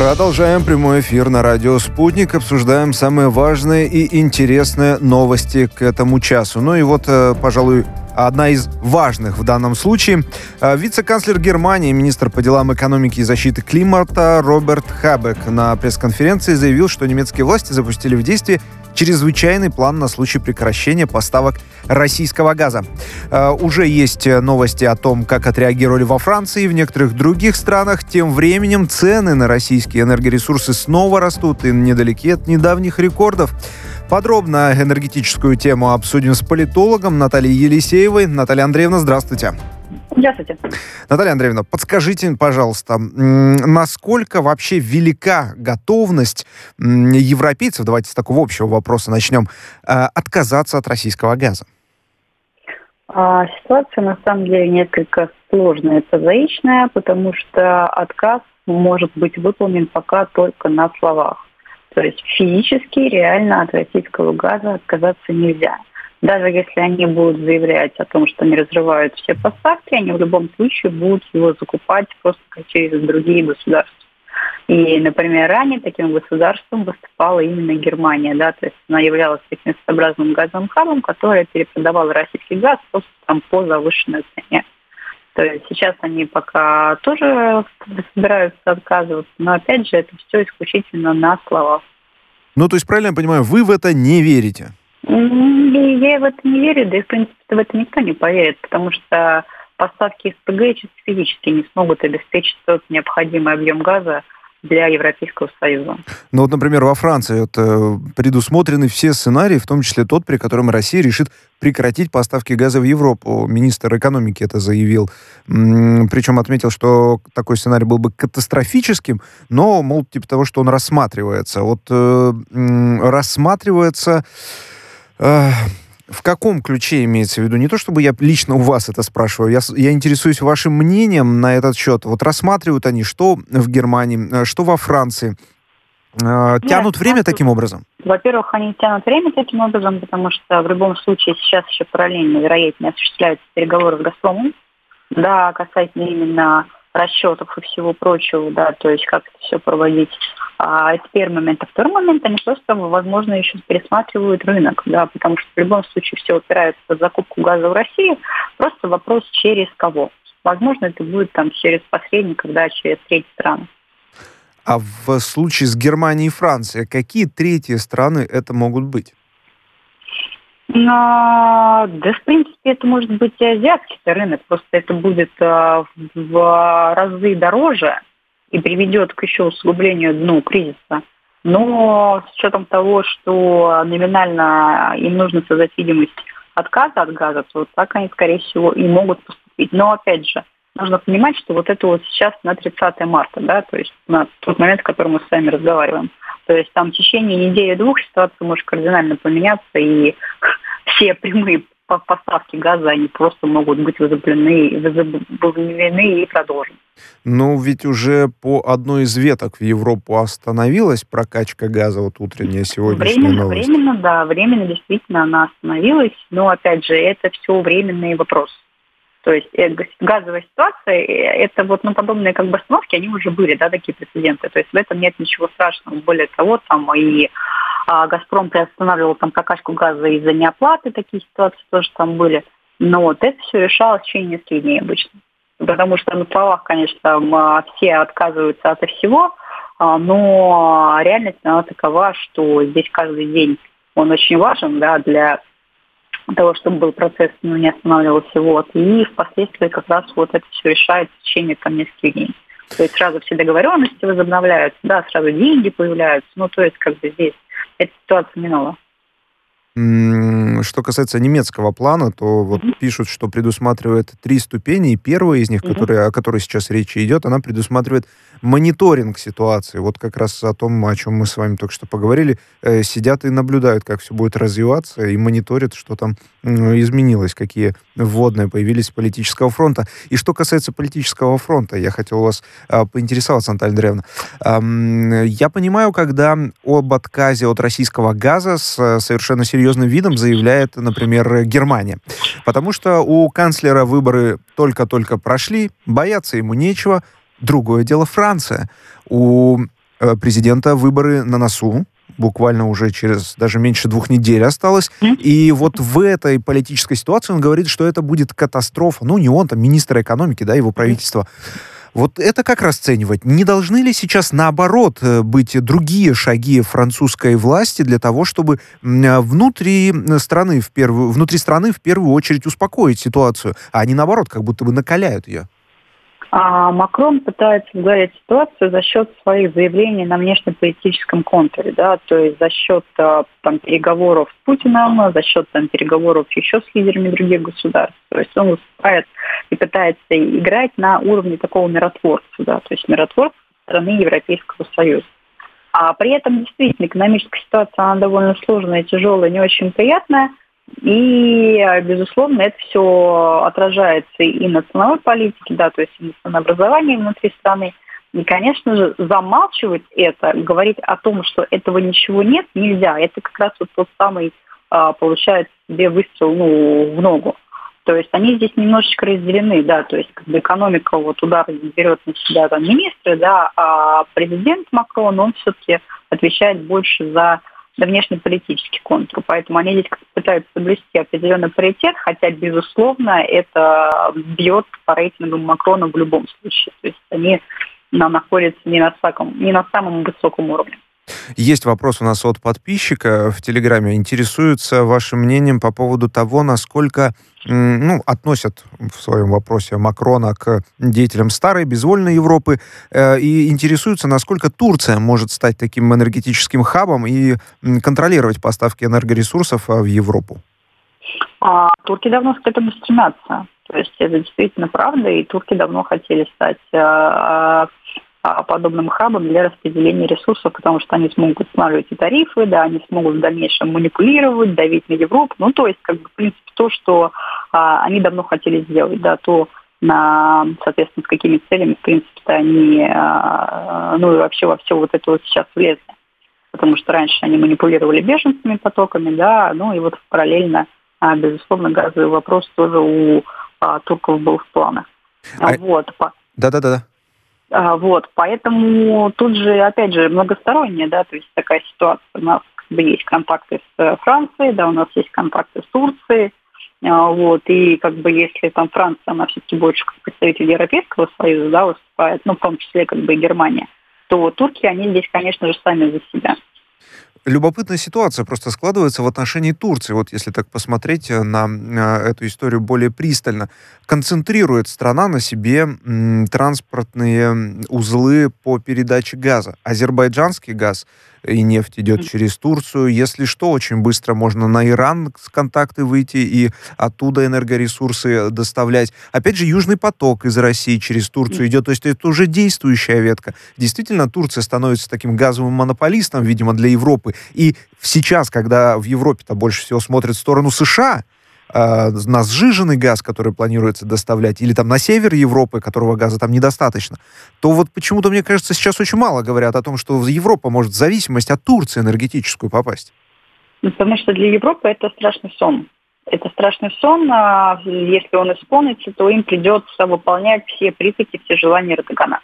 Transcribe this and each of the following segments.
Продолжаем прямой эфир на радио «Спутник». Обсуждаем самые важные и интересные новости к этому часу. Ну и вот, пожалуй, одна из важных в данном случае. Вице-канцлер Германии, министр по делам экономики и защиты климата Роберт Хабек на пресс-конференции заявил, что немецкие власти запустили в действие чрезвычайный план на случай прекращения поставок российского газа. Уже есть новости о том, как отреагировали во Франции и в некоторых других странах. Тем временем цены на российские энергоресурсы снова растут и недалеки от недавних рекордов. Подробно энергетическую тему обсудим с политологом Натальей Елисеевой. Наталья Андреевна, здравствуйте. Здравствуйте. Наталья Андреевна, подскажите, пожалуйста, насколько вообще велика готовность европейцев, давайте с такого общего вопроса начнем, отказаться от российского газа? Ситуация на самом деле несколько сложная и прозаичная, потому что отказ может быть выполнен пока только на словах. То есть физически, реально от российского газа отказаться нельзя. Даже если они будут заявлять о том, что они разрывают все поставки, они в любом случае будут его закупать просто через другие государства. И, например, ранее таким государством выступала именно Германия, да, то есть она являлась таким своеобразным газовым хабом, который перепродавал российский газ просто там по завышенной цене. То есть сейчас они пока тоже собираются отказываться, но опять же это все исключительно на словах. Ну, то есть, правильно я понимаю, вы в это не верите? Я в это не верю, да и, в принципе, в это никто не поверит, потому что поставки СПГ чисто физически не смогут обеспечить тот необходимый объем газа для Европейского Союза. Ну вот, например, во Франции предусмотрены все сценарии, в том числе тот, при котором Россия решит прекратить поставки газа в Европу. Министр экономики это заявил. Причем отметил, что такой сценарий был бы катастрофическим, но, мол, типа того, что он рассматривается. Вот рассматривается... В каком ключе имеется в виду? Не то, чтобы я лично у вас это спрашиваю, я интересуюсь вашим мнением на этот счет. Вот рассматривают они что в Германии, что во Франции? Тянут время таким образом? Во-первых, они тянут время таким образом, потому что в любом случае сейчас еще параллельно, вероятнее, осуществляются переговоры с «Газпромом», да, касательно именно расчетов и всего прочего, да, то есть как это все проводить. Это первый момент. А второй момент, они просто, возможно, еще пересматривают рынок, да, потому что в любом случае все упирается в закупку газа в России. Просто вопрос, через кого. Возможно, это будет там через посредников, да, через третьи страны. А в случае с Германией и Францией, какие третьи страны это могут быть? Да, в принципе, это может быть и азиатский рынок, просто это будет в разы дороже и приведет к еще усугублению кризиса. Но с учетом того, что номинально им нужно создать видимость отказа от газа, то так они, скорее всего, и могут поступить. Но, опять же, нужно понимать, что вот это вот сейчас на 30 марта, да, то есть на тот момент, о котором мы с вами разговариваем. То есть там в течение недели-двух ситуация может кардинально поменяться, и все прямые поставки газа, они просто могут быть возобновлены и продолжены. Ну, ведь уже по одной из веток в Европу остановилась прокачка газа, вот утренняя сегодняшняя новость. Временно действительно она остановилась, но, опять же, это все временные вопросы. То есть газовая ситуация, это вот, подобные как бы остановки, они уже были, да, такие прецеденты. То есть в этом нет ничего страшного. Более того, там и «Газпром» приостанавливал там прокачку газа из-за неоплаты, такие ситуации тоже там были. Но вот это все решалось в течение нескольких дней обычно. Потому что на словах, конечно, все отказываются от всего, но реальность она такова, что здесь каждый день он очень важен, да, для того, чтобы был процесс, не останавливался, вот, и впоследствии как раз вот это все решается в течение нескольких дней. То есть сразу все договоренности возобновляются, да, сразу деньги появляются, то есть как бы здесь эта ситуация не новая. Что касается немецкого плана, то вот пишут, что предусматривает 3 ступени, и первая из них, о которой сейчас речь идет, она предусматривает мониторинг ситуации. Вот как раз о том, о чем мы с вами только что поговорили, сидят и наблюдают, как все будет развиваться, и мониторят, что там изменилось, какие вводные появились с политического фронта. И что касается политического фронта, я хотел у вас поинтересоваться, Наталья Андреевна. Я понимаю, когда об отказе от российского газа с совершенно серьезным видом заявляет, например, Германия. Потому что у канцлера выборы только-только прошли, бояться ему нечего. Другое дело Франция. У президента, выборы на носу. Буквально уже через даже меньше 2 недель осталось. И вот в этой политической ситуации он говорит, что это будет катастрофа. Ну, не он, там, министр экономики, да, его правительство. Вот это как расценивать? Не должны ли сейчас, наоборот, быть другие шаги французской власти для того, чтобы внутри страны в первую очередь успокоить ситуацию, а они, наоборот, как будто бы накаляют ее? Макрон пытается сгладить ситуацию за счет своих заявлений на внешнеполитическом контуре, да, то есть за счет переговоров с Путиным, за счет переговоров еще с лидерами других государств. То есть он выступает и пытается играть на уровне такого миротворца, да, то есть миротворца страны Европейского Союза. А при этом действительно экономическая ситуация, она довольно сложная, тяжелая, не очень приятная. И, безусловно, это все отражается и на ценовой политике, да, то есть и на ценообразовании внутри страны. И, конечно же, замалчивать это, говорить о том, что этого ничего нет, нельзя. Это как раз вот тот самый, получается, себе выстрел в ногу. То есть они здесь немножечко разделены, да, то есть как бы экономика вот удар берет на себя там министры, да, а президент Макрон, он все-таки отвечает больше за внешнеполитический контур. Поэтому они здесь пытаются соблюсти определенный паритет, хотя, безусловно, это бьет по рейтингу Макрона в любом случае. То есть они находятся не на самом высоком уровне. Есть вопрос у нас от подписчика в Телеграме. Интересуется вашим мнением по поводу того, насколько относят в своем вопросе Макрона к деятелям старой, безвольной Европы, и интересуются, насколько Турция может стать таким энергетическим хабом и контролировать поставки энергоресурсов в Европу. Турки давно к этому стремятся. То есть это действительно правда, и турки давно хотели стать подобным хабом для распределения ресурсов, потому что они смогут устанавливать и тарифы, да, они смогут в дальнейшем манипулировать, давить на Европу. Ну, то есть, как бы, в принципе, то, что они давно хотели сделать, да, то соответственно, с какими целями, в принципе-то, они, и вообще во все вот это вот сейчас влезли. Потому что раньше они манипулировали беженскими потоками, да, и вот параллельно, безусловно, газовый вопрос тоже у турков был в планах. Да-да-да. Вот, поэтому тут же, опять же, многосторонняя, да, то есть такая ситуация. У нас есть контакты с Францией, да, у нас есть контакты с Турцией, вот, и как бы если там Франция, она все-таки больше как представитель Европейского Союза, да, выступает, в том числе как бы и Германия, то турки, они здесь, конечно же, сами за себя. Любопытная ситуация просто складывается в отношении Турции. Вот если так посмотреть на эту историю более пристально. Концентрирует страна на себе транспортные узлы по передаче газа. Азербайджанский газ и нефть идет через Турцию. Если что, очень быстро можно на Иран с контакты выйти и оттуда энергоресурсы доставлять. Опять же, Южный поток из России через Турцию идет. То есть это уже действующая ветка. Действительно, Турция становится таким газовым монополистом, видимо, для Европы. И сейчас, когда в Европе-то больше всего смотрят в сторону США, на сжиженный газ, который планируется доставлять, или там на север Европы, которого газа там недостаточно, то вот почему-то, мне кажется, сейчас очень мало говорят о том, что Европа может в зависимость от Турции энергетическую попасть. Потому что для Европы это страшный сон. Это страшный сон, если он исполнится, то им придется выполнять все прихоти, все желания Эрдогана.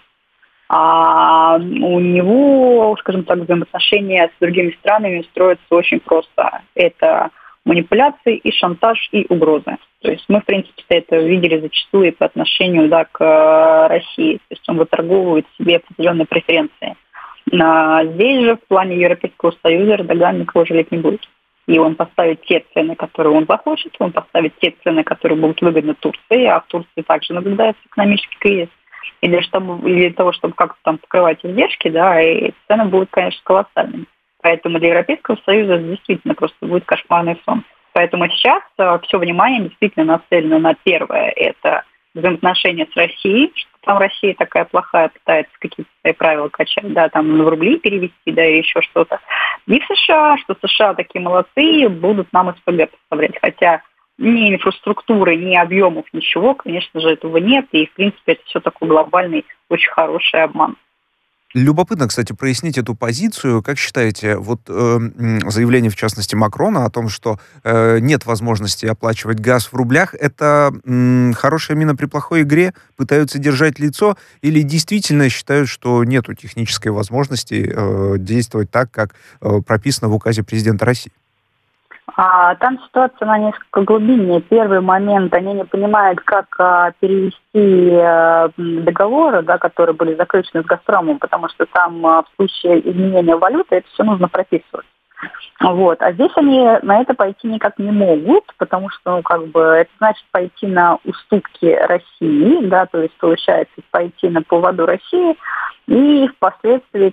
А у него, скажем так, взаимоотношения с другими странами строятся очень просто. Это манипуляции и шантаж, и угрозы. То есть мы, в принципе, это видели зачастую и по отношению к России. То есть он выторговывает себе определенные преференции. Здесь же в плане Европейского Союза Эрдоган никого жалеть не будет. И он поставит те цены, которые он захочет, он поставит те цены, которые будут выгодны Турции, а в Турции также наблюдается экономический кризис. И для того, чтобы как-то там покрывать издержки, да, и цены будут, конечно, колоссальными. Поэтому для Европейского Союза действительно просто будет кошмарный сон. Поэтому сейчас все внимание действительно нацелено на первое. Это взаимоотношения с Россией, что там Россия такая плохая, пытается какие-то свои правила качать, да, там в рубли перевести, да, или еще что-то. И в США, что США такие молодцы, будут нам СПГ поставлять. Хотя ни инфраструктуры, ни объемов, ничего, конечно же, этого нет. И, в принципе, это все такой глобальный, очень хороший обман. Любопытно, кстати, прояснить эту позицию. Как считаете, вот заявление, в частности, Макрона о том, что нет возможности оплачивать газ в рублях, это хорошая мина при плохой игре, пытаются держать лицо, или действительно считают, что нету технической возможности действовать так, как прописано в указе президента России? Там ситуация, она несколько глубиннее. Первый момент, они не понимают, как перевести договоры, да, которые были заключены с «Газпромом», потому что там в случае изменения валюты это все нужно прописывать. Вот. А здесь они на это пойти никак не могут, потому что, это значит пойти на уступки России, да, то есть получается пойти на поводу России и впоследствии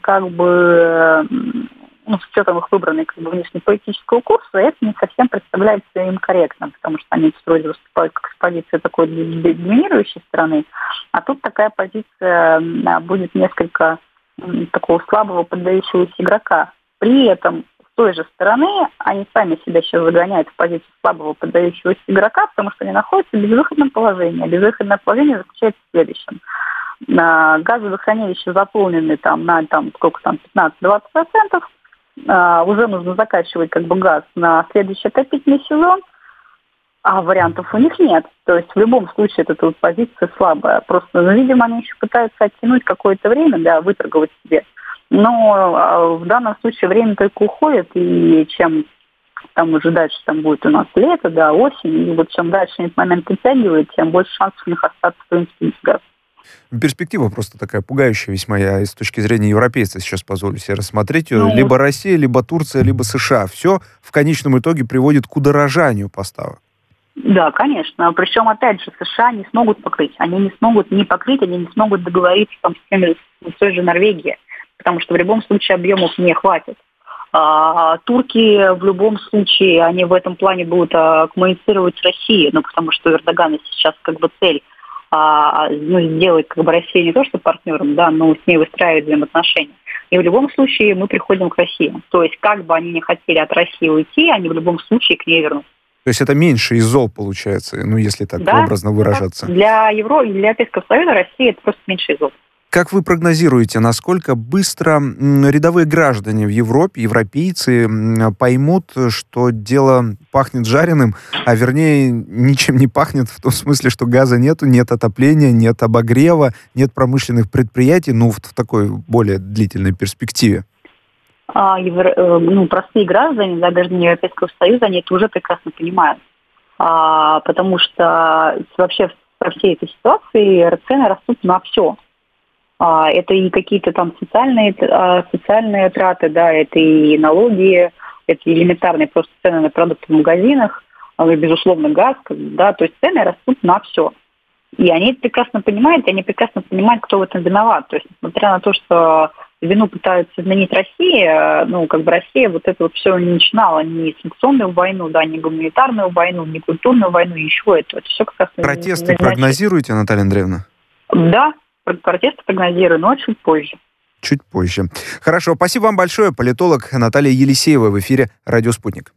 с учетом их выбранной внешнеполитического курса, это не совсем представляется им корректным, потому что они вроде выступают как с позиции такой доминирующей страны, а тут такая позиция будет несколько такого слабого поддающегося игрока. При этом с той же стороны они сами себя сейчас загоняют в позицию слабого поддающегося игрока, потому что они находятся в безвыходном положении. А безвыходное положение заключается в следующем. Газовые хранилища заполнены на 15-20%, уже нужно закачивать газ на следующий отопительный сезон, а вариантов у них нет. То есть в любом случае эта позиция слабая. Просто, видимо, они еще пытаются оттянуть какое-то время, да, выторговать себе. Но в данном случае время только уходит, и чем там уже дальше будет у нас лето, да, осень, и вот чем дальше этот момент оттягивает, тем больше шансов у них остаться в принципе без газа. Перспектива просто такая пугающая весьма. Я с точки зрения европейца сейчас позволю себе рассмотреть ее. Либо Россия, либо Турция, либо США. Все в конечном итоге приводит к удорожанию поставок. Да, конечно. Причем, опять же, США не смогут покрыть. Они не смогут они не смогут договориться с той же Норвегией, потому что в любом случае объемов не хватит. Турки в любом случае, они в этом плане будут коммуницировать с Россией, потому что у Эрдогана сейчас цель сделать Россию не то что партнером, да, но с ней выстраивать взаимоотношения. И в любом случае мы приходим к России. То есть как бы они ни хотели от России уйти, они в любом случае к ней вернутся. То есть это меньше из зол получается, если так образно выражаться. Для Европейского Союза Россия это просто меньше из зол. Как вы прогнозируете, насколько быстро рядовые граждане в Европе, европейцы, поймут, что дело пахнет жареным, а вернее ничем не пахнет в том смысле, что газа нету, нет отопления, нет обогрева, нет промышленных предприятий, в такой более длительной перспективе? Простые граждане, да, граждане Европейского Союза, они это уже прекрасно понимают. Потому что вообще во всей этой ситуации цены растут на все. Это и какие-то там социальные траты, да, это и налоги, это элементарные просто цены на продукты в магазинах, безусловно, газ, да, то есть цены растут на все. И они это прекрасно понимают, и они прекрасно понимают, кто в этом виноват. То есть, несмотря на то, что вину пытаются изменить Россия, Россия вот это все не начинала, ни санкционную войну, да, ни гуманитарную войну, ни культурную войну, еще это все как раз... Протесты прогнозируете, Наталья Андреевна? Да. Протесты прогнозирую, но чуть позже. Чуть позже. Хорошо, спасибо вам большое. Политолог Наталья Елисеева в эфире «Радио Спутник».